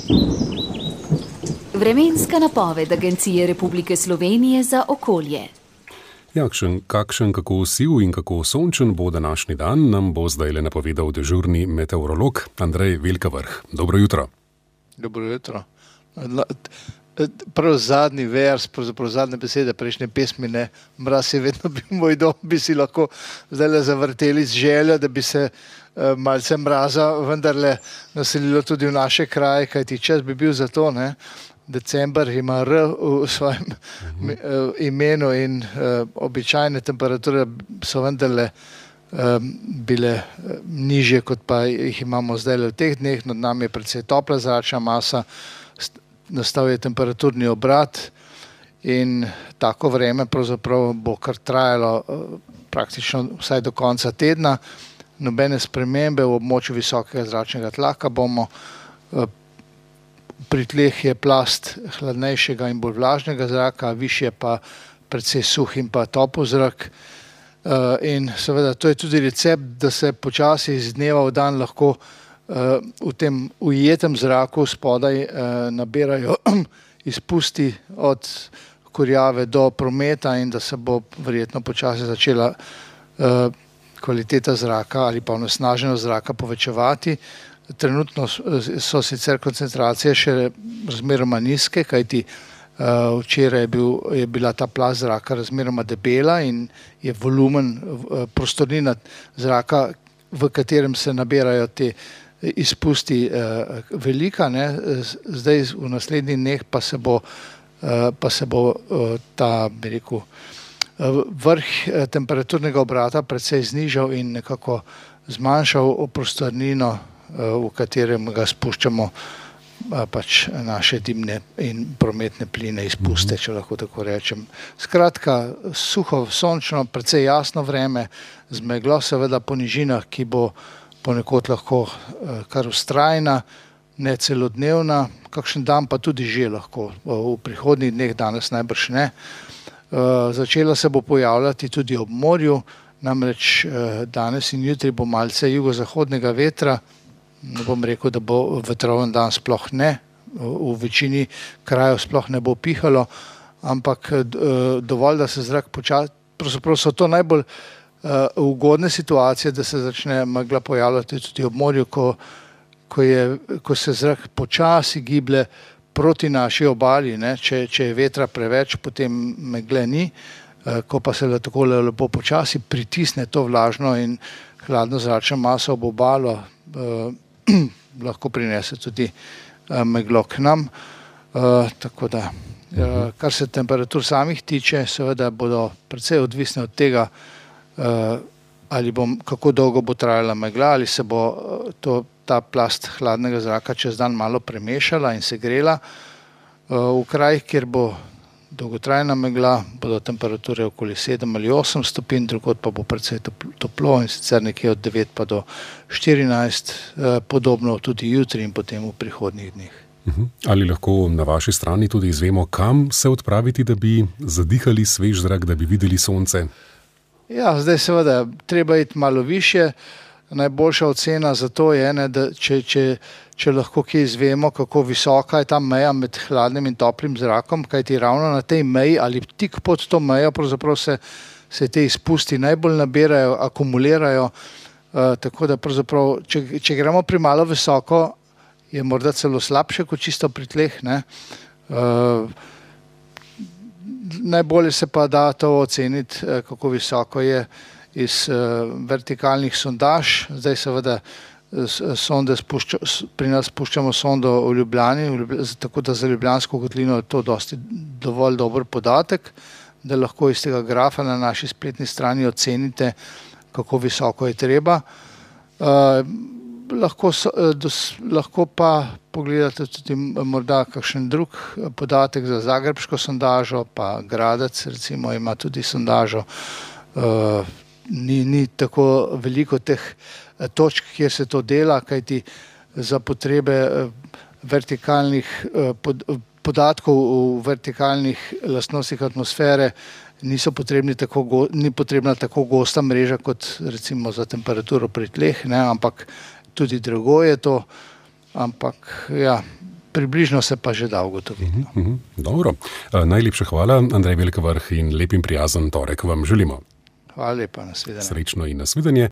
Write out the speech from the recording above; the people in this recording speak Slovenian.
Vremenska napoved Agencije Republike Slovenije za okolje. Kakšen, kako siv in kako sončen bo današnji dan, nam bo zdajle napovedal dežurni meteorolog Andrej Velkavrh. Dobro jutro. Dobro jutro. Prav zadnji vers, pravzaprav zadnje besede prejšnje pesmi, ne, mraz je vedno bil moj dom, bi si lahko zdajle zavrteli z željo, da bi se malce mraza vendarle naselilo tudi v naše kraje, kajti čas bi bil za to, ne. December ima R v svojem imenu in običajne temperature so vendarle bile nižje, kot pa jih imamo zdaj v teh dneh. Nad nami je precej topla zračna masa, nastal je temperaturni obrat in tako vreme pravzaprav bo kar trajalo praktično vsaj do konca tedna. Nobene spremembe v območju visokega zračnega tlaka bomo. Pri tleh je plast hladnejšega in bolj vlažnega zraka, višje pa precej suh in pa topel zrak. In seveda to je tudi recept, da se počasi iz dneva v dan lahko v tem ujetem zraku spodaj nabirajo izpusti od kurjave do prometa in da se bo verjetno počasi začela kvaliteta zraka ali pa onesnaženost zraka povečevati. Trenutno so sicer koncentracije še razmeroma nizke, kajti včeraj je bila ta plast zraka razmeroma debela in je volumen, prostornina zraka, v katerem se nabirajo te izpusti, velika, ne. Zdaj v naslednjih dneh pa se bo ta, bi rekel, vrh temperaturnega obrata precej znižal in nekako zmanjšal prostornino, v katerem ga spuščamo pač naše dimne in prometne pline, izpuste, če lahko tako rečem. Skratka, suho, sončno, precej jasno vreme, z meglo seveda po nižinah, ki bo ponekod lahko kar vztrajna, ne celodnevna, kakšen dan pa tudi že lahko, v prihodnjih dneh, danes najbrž ne. Začela se bo pojavljati tudi ob morju, namreč danes in jutri bo malce jugozahodnega vetra. Ne bom rekel, da bo vetroven dan, sploh ne, v večini krajev sploh ne bo pihalo, ampak dovolj, da se zrak počasi, pravzaprav so to najbolj ugodne situacije, da se začne megla pojavljati tudi ob morju, ko se zrak počasi giblje proti naši obali, ne. Če je vetra preveč, potem megle ni, ko pa se takole lepo počasi pritisne to vlažno in hladno zračno maso ob obalo, lahko prinese tudi meglo k nam. Tako da, kar se temperatur samih tiče, seveda bodo precej odvisne od tega, kako dolgo bo trajala megla, ali se bo ta plast hladnega zraka čez dan malo premešala in segrela. V krajih, kjer bo dolgotrajna megla, bodo temperature okoli 7 ali 8 stopinj, drugod pa bo precej toplo in sicer nekje od 9 pa do 14, podobno tudi jutri in potem v prihodnjih dneh. Ali lahko na vaši strani tudi izvemo, kam se odpraviti, da bi zadihali svež zrak, da bi videli sonce? Ja, zdaj seveda treba iti malo višje. Najboljša ocena za to je, ne, da če lahko kje izvemo, kako visoka je ta meja med hladnim in toplim zrakom, kajti ravno na tej meji ali tik pod to mejo pravzaprav se te izpusti najbolj nabirajo, akumulirajo, tako da pravzaprav, če gremo premalo visoko, je morda celo slabše kot čisto pri tleh, ne. Najbolje se pa da to oceniti, kako visoko je iz vertikalnih sondaž. Zdaj seveda pri nas spuščamo sondo v Ljubljani, tako da za Ljubljansko kotlino je to dovolj dober podatek, da lahko iz tega grafa na naši spletni strani ocenite, kako visoko je treba. Lahko pa pogledate tudi morda kakšen drug podatek za zagrebško sondažo, pa Gradec recimo ima tudi sondažo. Ni tako veliko teh točk, kjer se to dela, kajti za potrebe vertikalnih podatkov v vertikalnih lastnostih atmosfere ni potrebna tako gosta mreža kot recimo za temperaturo pri tleh, ne, ampak tudi drugo je to, ampak ja, približno se pa že da ugotoviti. Dobro. Najlepša hvala, Andrej Velkavrh, in lep in prijazen torek vam želimo. Hvala lepa, nasvidenje. Srečno in nasvidenje.